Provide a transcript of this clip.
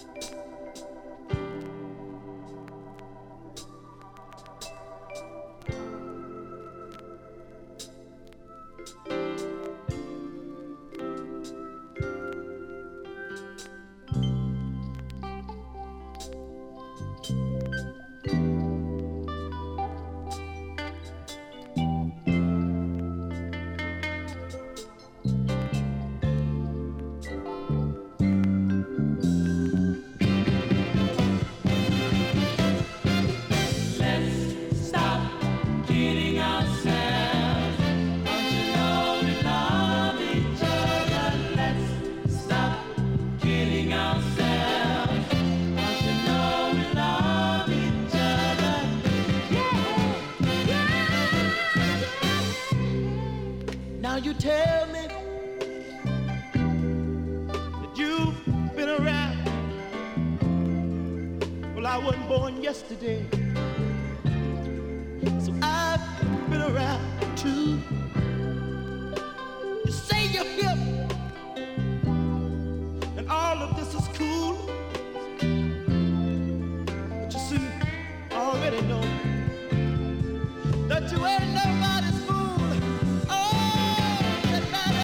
Now you tell me that you've been around. Well, I wasn't born yesterday, so I've been around too. You say you're hip, and all of this is cool, but you see, I already know that you ain't nobody